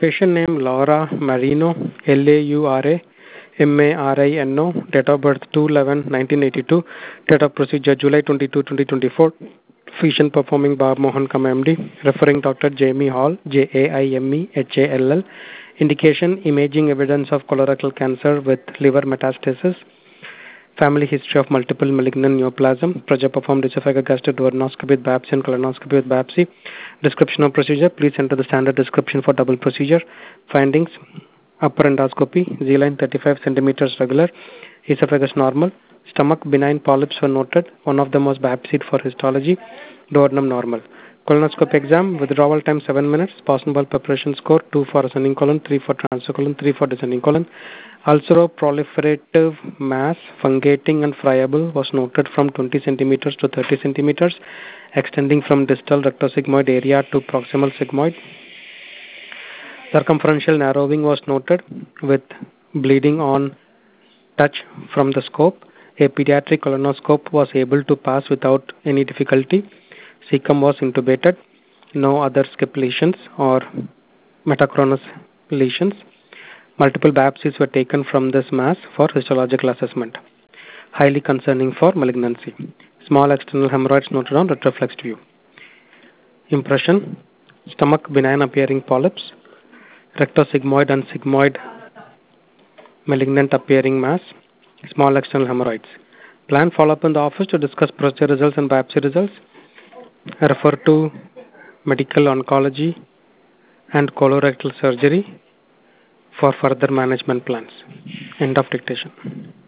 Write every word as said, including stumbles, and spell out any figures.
Patient name Laura Marino, L A U R A M A R I N O, date of birth two eleven nineteen eighty-two, date of procedure July twenty-second twenty twenty-four, physician performing Bob Mohan Kam M D, referring Doctor Jamie Hall, J A I M E H A L L, indication imaging evidence of colorectal cancer with liver metastasis, family history of multiple malignant neoplasm, project performed esophageal gastric duodenoscopy with biopsy and colonoscopy with biopsy, description of procedure, please enter the standard description for double procedure, findings, upper endoscopy, Z-line thirty-five centimeters regular, esophagus normal, stomach benign polyps were noted, one of them was biopsied for histology, duodenum normal. Colonoscopy exam, withdrawal time seven minutes, Poisson-Ball preparation score two for ascending colon, three for transverse colon, three for descending colon. Ulceroproliferative mass, fungating and friable, was noted from twenty centimeters to thirty centimeters, extending from distal rectosigmoid area to proximal sigmoid. Circumferential narrowing was noted with bleeding on touch from the scope. A pediatric colonoscope was able to pass without any difficulty. Cecum was intubated. No other skip lesions or metachronous lesions. Multiple biopsies were taken from this mass for histological assessment. Highly concerning for malignancy. Small external hemorrhoids noted on retroflexed view. Impression: stomach benign appearing polyps, rectosigmoid and sigmoid malignant appearing mass, small external hemorrhoids. Plan follow-up in the office to discuss procedure results and biopsy results. Refer to medical oncology and colorectal surgery for further management plans. End of dictation.